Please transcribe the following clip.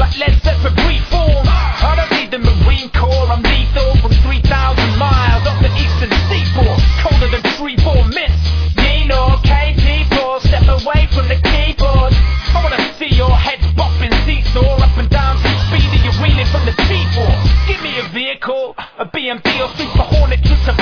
like Led Zeppelin reform. I don't need the Marine Corps, I'm lethal from 3,000 miles off the eastern seaboard, colder than freeborn mints. Nino, KT4, step away from the keyboard. I wanna see your head bopping seesaw up and down to speed, and you're wheeling from the T4. Give me a vehicle, a BMD or Super Hornet, just a